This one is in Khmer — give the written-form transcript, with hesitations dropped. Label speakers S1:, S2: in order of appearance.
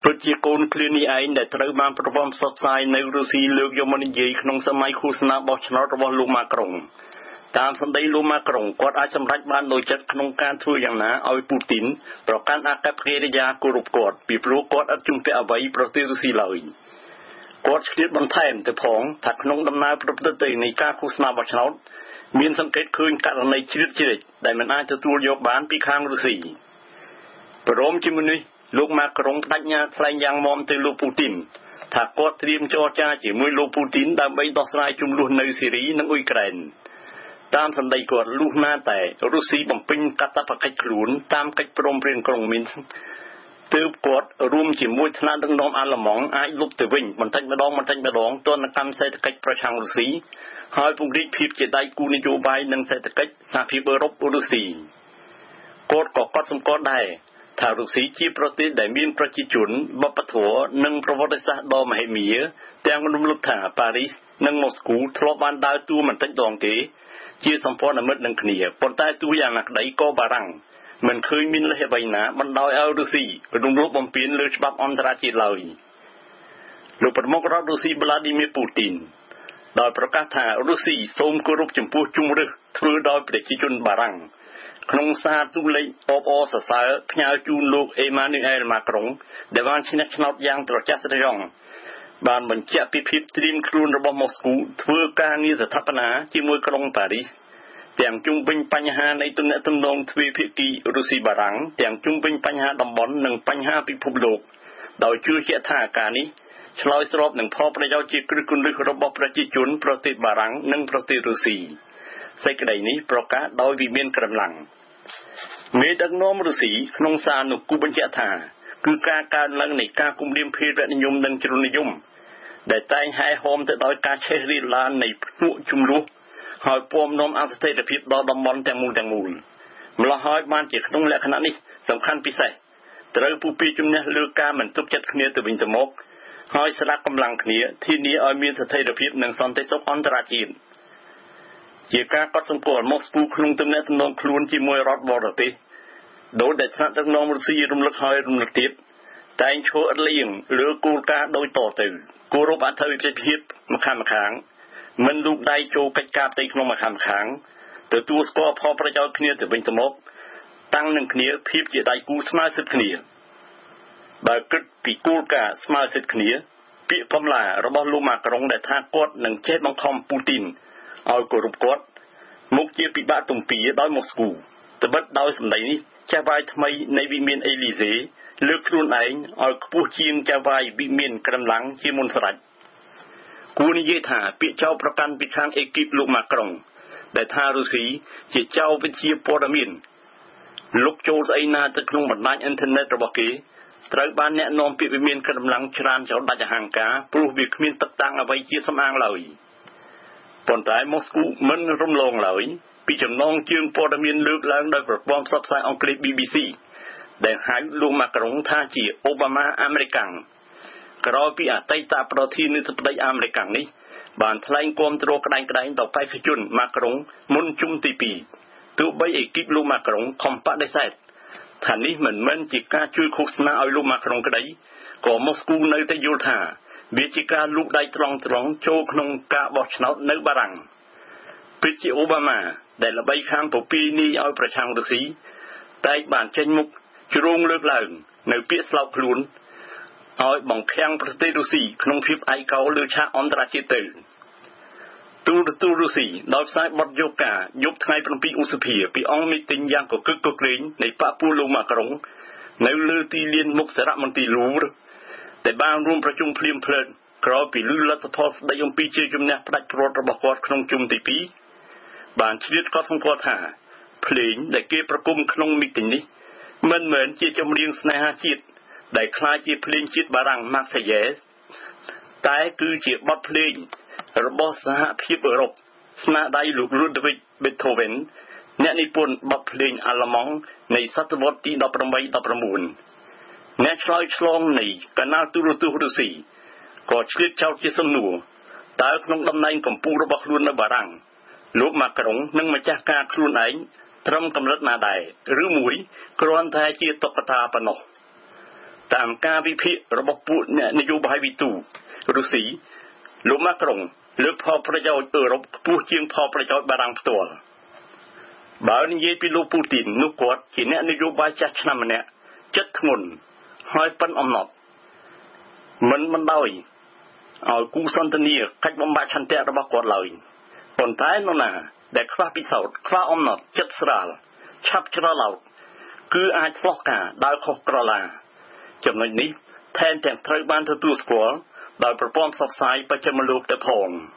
S1: ដូចជាកូនឃ្លាននេះឯងដែលត្រូវបានប្រព័ន្ធផ្សព្វផ្សាយនៅរុស្ស៊ីលើកយកមកនិយាយក្នុងសម័យឃោសនាបោះឆ្នោតរបស់លោកម៉ាក្រុងតាមសម្ដីលោកម៉ាក្រុងគាត់អាចសម្រេចបានដោយចិត្តក្នុងការធ្វើយ៉ាងណាឲ្យពូទីនប្រកាន់អាកប្បកិរិយាគោរពគាត់ពីព្រោះគាត់ឥតជំពាក់អ្វីប្រទេសរុស្ស៊ីឡើយគាត់ឆ្លៀតបន្ថែមទៅផងថាក្នុងដំណើរប្រព្រឹត្តទៅនៃការឃោសនាបោះឆ្នោតមានសង្កេតឃើញករណីជ្រៀតជ្រែកដែលមិនអាចទទួលយកបានពីខាងរុស្ស៊ីព្រមជាមួយនេះលោកម៉ាក្រុងបដិញ្ញាថ្លែងយ៉ាងមាំទៅលោកពូទីនថាគាត់ត្រៀមចរចាជាមួយលោកពូទីនដើម្បីដោះស្រាយជម្លោះនៅស៊ីរីនិងអ៊ុយក្រែនតាមសម្ដីគាត់លុះណាតែរុស្ស៊ីបំពេញកាតព្វកិច្ចខ្លួនតាមកិច្ចព្រមព្រៀងក្រុងមីនទើបគាត់រួមជាមួយថ្នាក់ដឹកនាំអាល្លឺម៉ង់អាចលុបទៅវិញបន្តិចម្ដងទនកម្មសេដ្ឋកិច្ចប្រឆាំងរុស្ស៊ីហើយពង្រីកភាពជាដៃគូនយោបាយនិងសេដ្ឋកិច្ចសហភាពអឺរ៉ុបរុស្ស៊ីគាត់ក៏កត់សម្គាល់ដែរថារុស្ស៊ីជាប្រទេសដែលមានប្រជាជនវប្បធម៌និងប្រវត្តិសាស្ត្រដ៏មហិមាទាំងរំលឹកថាប៉ារីសនិងម៉ូស្គូធ្លាប់បានដើរតួមិនតិចដងទេជាសម្ព័ន្ធមិត្តនឹងគ្នាប៉ុន្តែទោះយ៉ាងណាក្តីក៏បារាំងមិនឃើញមានលេសអ្វីណាបណ្ដោយឲ្យរុស្ស៊ីរំលោភបំពានលើច្បាប់អន្តរជាតិឡើយលោកប្រមុខរដ្ឋរុស្ស៊ីវ្លាឌីមៀពូទីនដោយប្រកាសថារុស្ស៊ីសូមគោរពចំពោះជំរឿសធ្វើដោយប្រជាជនបារាំងក្នុងសារទូលេខអបអរសរសើរផ្ញើជូនលោកអេម៉ានូអែលម៉ាក្រុងដែលបានឈ្នះឆ្នោតយ៉ាងត្រចះត្រចង់បានបញ្ជាក់ពីភាពត្រៀមខ្លួនរបស់ម៉ូស្គូធ្វើការងារស្ថាបនាជាមួយក្រុងប៉ារីសទាំងជុំវិញបញ្ហានៃទំនាក់ទំនងទ្វេភាគីរុស្ស៊ីបារាំងទាំងជុំវិញបញ្ហាតំបន់និងបញ្ហាពិភពលោកដោយជឿជាក់ថាការនេះឆ្លើយស្របនឹងផលប្រយោជន៍ជាគ្រឹះគន្លឹះរបស់ប្រជាជនប្រទេសបារាំងនិងប្រទេសរុស្ស៊ីសេចក្តីនេះប្រកាសដោយវិមានក្រំឡាំងមេដឹកនាំរុស្ស៊ីក្នុងសារនោះគូបញ្ជាក់ថាគឺការកើនឡើងនៃការគំរាមភេរវនិយមនិងជ្រុលនិយមដែលតែងហែហោមទៅដោយការឆេះរាលឡាននៃភ្នក់ជំនួសហើយពំនាំអស្ថិរភាពដល់តំបន់ទាំងមូលម្ល៉េះហើយបានជាក្នុងលក្ខណៈនេះសំខាន់ពិសេសត្រូវពុះពីជំនះលើការមិនទុកចិត្តគ្នាទៅវិញទៅមកហើយស្លាកកម្លាំងគ្នាធានាឲ្យមានស្ថិរភាពនិងសន្តិសុខអន្តរជាតិជាការកត់សម្គាល់ម៉ូស្គូក្នុងទំនាក់ទំនងខ្លួនជាមួយរដ្ឋបរទេសដោយដែលថ្នាក់ដឹកនាំរុស្ស៊ីរំលឹកហើយរំលឹកទៀតតែងឈរឥតលៀងលើគោលការណ៍ដូចតទៅគោរពអធិបតេយ្យភាពម្ខាងមិនលូកដៃចូលកិច្ចការផ្ទៃក្នុងម្ខាងទទួលស្គាល់ផលប្រយោជន៍គ្នាទៅវិញទៅមកតាំងនឹងគ្នាភាពជាដៃគូស្មើសិទ្ធិគ្នាបើគិតពីគោលការណ៍ស្មើសិទ្ធិគ្នាពាក្យបំឡារបស់លោកម៉ាក្រុងដែលថាគាត់នឹងចេះបង្ខំពូទីនឲ្យគោរពគាត់មុខជាពិបាកទំពាដោយម៉ូស្គូត្បិតដោយសម្ដីនេះចាស់វាយថ្មីនៃវិមានអេលីសេលើកខ្លួនឯងឲ្យខ្ពស់ជាងចាស់វាយវិមានក្រំឡាំងជាមុនស្រេចគួរនិយាយថាពាក្យចោទប្រកាន់ពីខាងអេគីបលោកម៉ាក្រុងដែលថារុស្ស៊ីជាចៅវិទ្យាព័ត៌មានលុកចូលស្អីណាទៅក្នុងបណ្ដាញអ៊ីនធឺណិតរបស់គេត្រូវបានអ្នកនាំពាក្យវិមានក្រំឡាំងច្រើនចោលដាច់អហង្ការព្រោះវាគ្មានទឹកតាំងអ្វីជាសំអាងឡើយប៉ុន្តែម៉ូស្គូមិនរំលងឡើយពីចំណងជើងព័ត៌មានលើកឡើងដោយប្រព័ន្ធផ្សព្វផ្សាយអង់គ្លេស BBC ដែលហៅលោកម៉ាក្រុងថាជាអូបាម៉ាអាមេរិកាំងក្រោយពីអតីតប្រធានាធិបតីអាមេរិកាំងនេះបានថ្លែងគាំទ្រក្តែងៗដល់បេក្ខជនម៉ាក្រុងមុនជុំទី2ទោះបីអេគីបលោកម៉ាក្រុងខំបដិសេធថានេះមិនមែនជាការជួយឃោសនាឲ្យលោកម៉ាក្រុងក្តីក៏ម៉ូស្គូនៅតែយល់ថាវាជាការលូកដៃត្រង់ចូលក្នុងការបោះឆ្នោតនៅបារាំងពិតជាអូបាម៉ាដែលល្បីខាងពពីនីឲ្យប្រឆាំងរុស្ស៊ីតែបានចេញមុខជ្រងលើកឡើងនៅពាក្យស្លោកខ្លួនឲ្យបង្ខាំងប្រទេសរុស្ស៊ីក្នុងភាពឯកោលើឆាកអន្តរជាតិទៅទូរទស្សន៍រុស្ស៊ីដោយផ្សាយបទយកការយប់ថ្ងៃ7ឧសភាពីអង្គមីទីងយ៉ាងកកឹកកក្រែងនៃបកពួកលោកម៉ាក្រុងនៅលើទីលានមុខសារមន្ទីរលូវរដែលបានរួមប្រជុំភ្លាមភ្លើតក្រោយពីលឺលទ្ធផលស្ដីអំពីជ័យជំនះផ្ដាច់ព្រាត់របស់គាត់ក្នុងជុំទី2បានជ្រាបក៏សម្គាល់ថាភ្លេងដែលគេប្រគំក្នុងមីទីងនេះមិនមែនជាចម្រៀងស្នេហាជាតិដែលคล้ายជាភ្លេងជាតិបារាំង Marseillaise តែគឺជាបទភ្លេងរបស់សហភាពអឺរ៉ុបស្នាដៃលោក Ludwig Beethoven អ្នកនិពន្ធបទភ្លេងអាល្លឺម៉ង់នៃសតវត្សទី18-19អ្នកឆ្លើយឆ្លងនៃកាណាល់ទូរទស្សន៍រុស្ស៊ីក៏ឆ្លៀតចោទជាសំណួរតើក្នុងតំណែងកម្ពុជារបស់ខ្លួននៅបារាំងលោកម៉ាក្រុងនឹងម្ចាស់ការខ្លួនឯងត្រឹមកម្រិតណាដែរឬមួយគ្រាន់តែជាតុក្កតាប៉ុណ្ណោះតាមការវិភាគរបស់ពួកអ្នកនយោបាយវិទូរុស្ស៊ីលោកម៉ាក្រុងលើកផលប្រយោជន៍អឺរ៉ុបខ្ពស់ជាងផលប្រយោជន៍បារាំងផ្ទាល់បើនិយាយពីលោកពូទីននោះគាត់ជាអ្នកនយោបាយចាស់ឆ្នាំម្នាក់ចិត្តធ្ងន់ហើយប៉ិនអំណត់មិនបណ្ដោយឲ្យគូសន្ទនាកិច្ចបំបាច់ឆន្ទៈរបស់គាត់ឡើយប៉ុន្តែនរណាដែលខ្វះពិសោធន៍ខ្វះអំណត់ចិត្តស្រាលឆាប់ច្រឡោតគឺអាចឆ្លោះការដើរខុសក្រឡាចំណុចនេះថែមទាំងត្រូវបានទទួលស្គាល់ដោយប្រព័ន្ធផ្សព្វផ្សាយបច្ចិមលោកទៅផង